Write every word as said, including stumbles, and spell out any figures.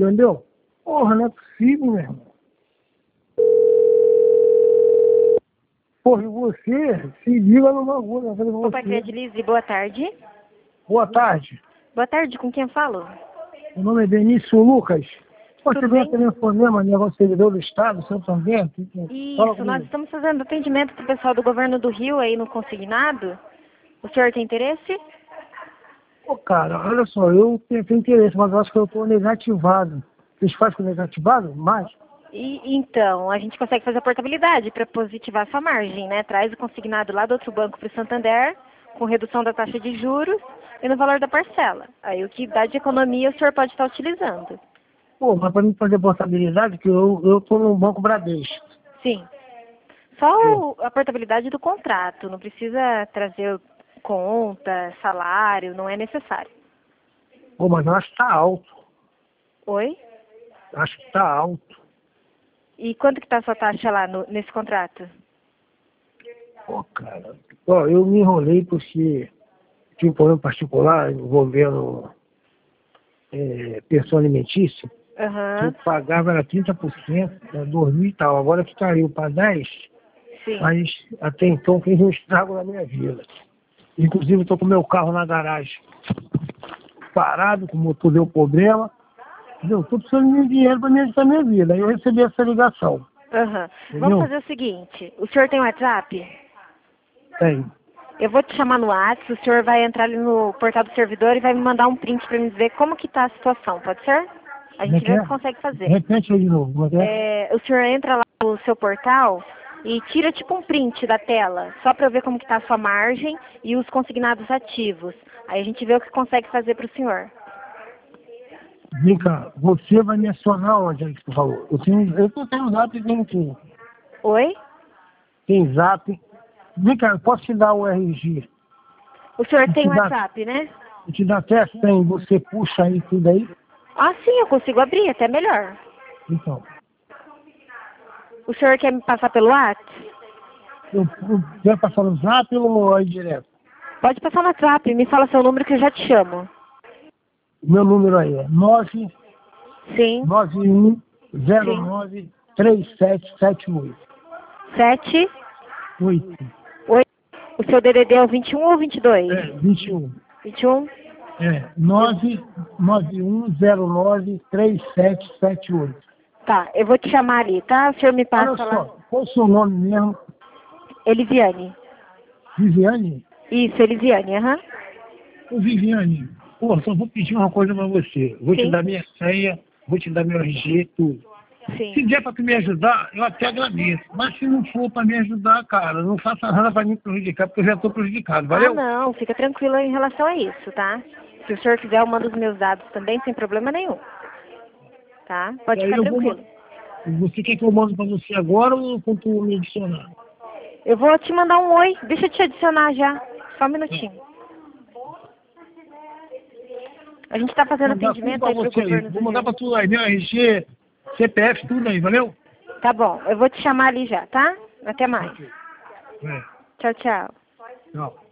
Entendeu? Porra, não é possível, meu irmão. Porra, e você se liga no bagulho. Eu falei, Papai você. Credilize, boa tarde. Boa tarde. Boa tarde, com quem eu falo? Meu nome é Benício Lucas. Pô, Tudo você veio bem? telefonema, negócio servidor do Estado, Santander? Fala Isso, nós comigo. estamos fazendo atendimento para o pessoal do governo do Rio aí no consignado. O senhor tem interesse? Pô, cara, olha só, eu tenho, tenho interesse, mas eu acho que eu estou negativado. Vocês fazem com negativado? Mais? E, então, a gente consegue fazer a portabilidade para positivar sua margem, né? Traz o consignado lá do outro banco para o Santander, com redução da taxa de juros e no valor da parcela. Aí o que dá de economia o senhor pode estar utilizando. Pô, mas para mim fazer portabilidade, que eu eu estou no Banco Bradesco. Sim. Só É. o- a portabilidade do contrato, não precisa trazer conta, salário, não é necessário. Pô, mas eu acho que está alto. Oi? Acho que está alto. E quanto que está a sua taxa lá no- nesse contrato? Pô, cara. Ó, eu me enrolei porque tinha um problema particular envolvendo é, pensão alimentícia. Que eu Aham, pagava era trinta por cento, era dois mil e tal. Agora que caiu para dez, sim. mas até então fez um estrago na minha vida. Inclusive estou com meu carro na garagem parado, com o motor deu problema. Entendeu? Estou precisando de dinheiro para me ajudar a minha vida. Aí eu recebi essa ligação. Aham. Vamos Entendeu? fazer o seguinte, o senhor tem WhatsApp? Tem. Eu vou te chamar no WhatsApp, o senhor vai entrar ali no portal do servidor e vai me mandar um print para me ver como que está a situação, pode ser? A Como é gente que vê é? se consegue fazer. Repete aí de novo. Como é que é? É, o senhor entra lá no seu portal e tira tipo um print da tela, só para eu ver como que está a sua margem e os consignados ativos. Aí a gente vê o que consegue fazer para o senhor. Vem cá, você vai me acionar onde é que tu falou? Eu tenho, eu tô tendo zap e tenho tudo. Oi? Tem zap. Vem cá, eu posso te dar o R G? O senhor Eu tem te dar, WhatsApp, né? eu te dar até cem, você puxa aí tudo aí. Ah, sim, eu consigo abrir, até melhor. Então, O senhor quer me passar pelo WhatsApp? eu, eu quero passar no zap ou aí direto? Pode passar no WhatsApp, me fala seu número que eu já te chamo. O meu número aí é nove Sim, nove um zero sim. nove três sete sete oito. Sete, oito. oito. O seu D D D é o vinte e um ou vinte e dois? É, vinte e um. vinte e um? É, nove nove um zero nove três sete sete oito. Tá, eu vou te chamar ali, tá? O senhor me Olha passa lá. só, qual o seu nome mesmo? Elisiane. Viviane? Isso, Elisiane, aham. Ô Viviane, pô, só vou pedir uma coisa pra você. Vou te Sim, dar minha senha, vou te dar meu R G, tudo. Se sim. der pra tu me ajudar, eu até agradeço. Mas se não for pra me ajudar, cara, não faça nada pra me prejudicar, porque eu já tô prejudicado, Ah, valeu? não, fica tranquilo em relação a isso, tá? Se o senhor quiser, eu mando os meus dados também, sem problema nenhum. Tá? E Pode aí ficar eu vou... ma- tranquilo. Você quer que eu mando pra você agora ou quando tu me adicionar? Eu vou te mandar um oi. Deixa eu te adicionar já. Só um minutinho. A gente tá fazendo Vou mandar tudo atendimento pra aí pro você aí. governo do Vou mandar Rio. pra tu aí, meu R G, C P F, tudo aí, valeu? Tá bom, eu vou te chamar ali já, tá? Até mais. É, Tchau, tchau. tchau.